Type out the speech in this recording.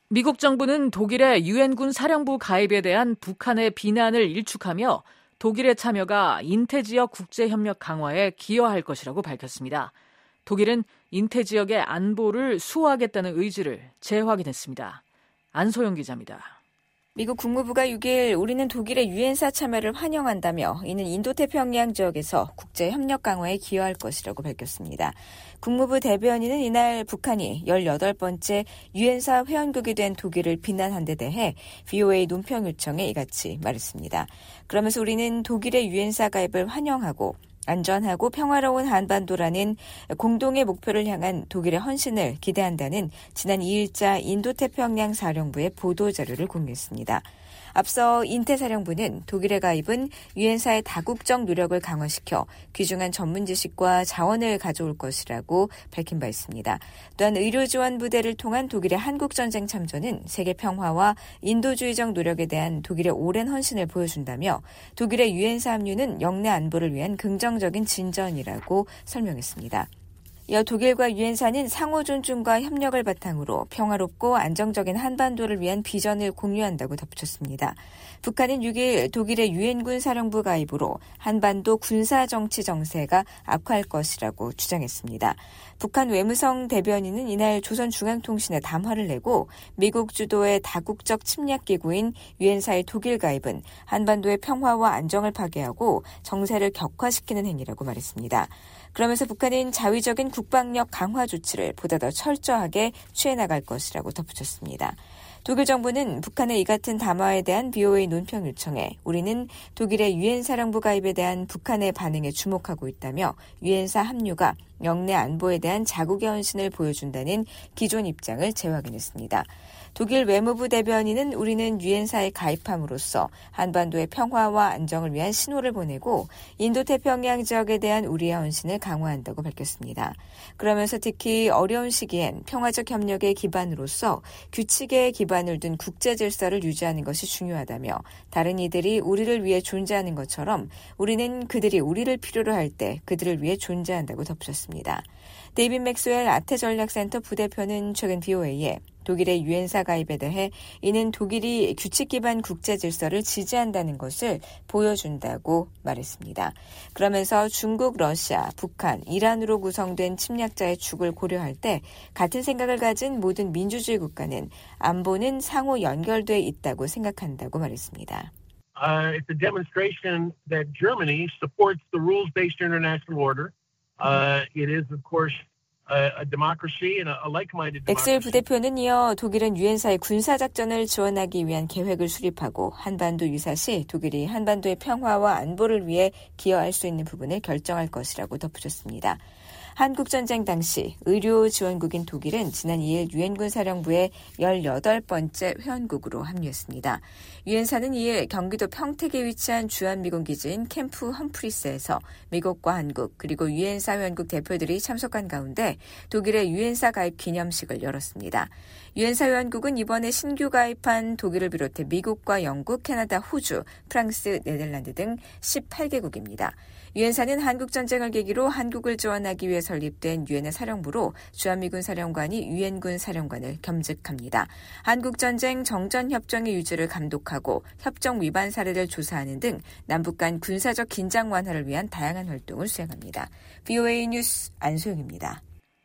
미국 정부는 독일의 유엔군 사령부 가입에 대한 북한의 비난을 일축하며 독일의 참여가 인태지역 국제협력 강화에 기여할 것이라고 밝혔습니다. 독일은 인태지역의 안보를 수호하겠다는 의지를 재확인했습니다. 안소영 기자입니다. 미국 국무부가 6일 우리는 독일의 유엔사 참여를 환영한다며 이는 인도태평양 지역에서 국제협력 강화에 기여할 것이라고 밝혔습니다. 국무부 대변인은 이날 북한이 18번째 유엔사 회원국이 된 독일을 비난한 데 대해 VOA 논평 요청에 이같이 말했습니다. 그러면서 우리는 독일의 유엔사 가입을 환영하고 안전하고 평화로운 한반도라는 공동의 목표를 향한 독일의 헌신을 기대한다는 지난 2일자 인도태평양 사령부의 보도자료를 공개했습니다. 앞서 인태사령부는 독일의 가입은 유엔사의 다국적 노력을 강화시켜 귀중한 전문 지식과 자원을 가져올 것이라고 밝힌 바 있습니다. 또한 의료지원 부대를 통한 독일의 한국전쟁 참전은 세계 평화와 인도주의적 노력에 대한 독일의 오랜 헌신을 보여준다며 독일의 유엔사 합류는 영내 안보를 위한 긍정적인 진전이라고 설명했습니다. 이어 독일과 유엔사는 상호 존중과 협력을 바탕으로 평화롭고 안정적인 한반도를 위한 비전을 공유한다고 덧붙였습니다. 북한은 6일 독일의 유엔군 사령부 가입으로 한반도 군사정치 정세가 악화할 것이라고 주장했습니다. 북한 외무성 대변인은 이날 조선중앙통신에 담화를 내고 미국 주도의 다국적 침략기구인 유엔사의 독일 가입은 한반도의 평화와 안정을 파괴하고 정세를 격화시키는 행위라고 말했습니다. 그러면서 북한은 자위적인 국방력 강화 조치를 보다 더 철저하게 취해나갈 것이라고 덧붙였습니다. 독일 정부는 북한의 이 같은 담화에 대한 VOA 논평 요청에 우리는 독일의 유엔 사령부 가입에 대한 북한의 반응에 주목하고 있다며 유엔사 합류가 영내 안보에 대한 자국의 헌신을 보여준다는 기존 입장을 재확인했습니다. 독일 외무부 대변인은 우리는 유엔사에 가입함으로써 한반도의 평화와 안정을 위한 신호를 보내고 인도태평양 지역에 대한 우리의 헌신을 강화한다고 밝혔습니다. 그러면서 특히 어려운 시기엔 평화적 협력의 기반으로서 규칙에 기반을 둔 국제 질서를 유지하는 것이 중요하다며 다른 이들이 우리를 위해 존재하는 것처럼 우리는 그들이 우리를 필요로 할 때 그들을 위해 존재한다고 덧붙였습니다. 데이빗 맥스웰 아태전략센터 부대표는 최근 VOA에 독일의 유엔사 가입에 대해 이는 독일이 규칙 기반 국제 질서를 지지한다는 것을 보여준다고 말했습니다. 그러면서 중국, 러시아, 북한, 이란으로 구성된 침략자의 축을 고려할 때 같은 생각을 가진 모든 민주주의 국가는 안보는 상호 연결돼 있다고 생각한다고 말했습니다. It's a demonstration that Germany supports the rules-based international order. It is, of course, a democracy and a like-minded democracy. 엑셀 부대표는 이어 독일은 유엔사의 군사작전을 지원하기 위한 계획을 수립하고 한반도 유사시 독일이 한반도의 평화와 안보를 위해 기여할 수 있는 부분을 결정할 것이라고 덧붙였습니다. 한국전쟁 당시 의료지원국인 독일은 지난 2일 유엔군 사령부의 18번째 회원국으로 합류했습니다. 유엔사는 2일 경기도 평택에 위치한 주한미군 기지인 캠프 험프리스에서 미국과 한국 그리고 유엔사 회원국 대표들이 참석한 가운데 독일의 유엔사 가입 기념식을 열었습니다. 유엔사 회원국은 이번에 신규 가입한 독일을 비롯해 미국과 영국, 캐나다, 호주, 프랑스, 네덜란드 등 18개국입니다. 유엔사는 한국전쟁을 계기로 한국을 지원하기 위해 설립된 유엔의 사령부로 주한미군 사령관이 유엔군 사령관을 겸직합니다. 한국전쟁 정전협정의 유지를 감독하고 협정 위반 사례를 조사하는 등 남북 간 군사적 긴장 완화를 위한 다양한 활동을 수행합니다. VOA 뉴스 안소영입니다.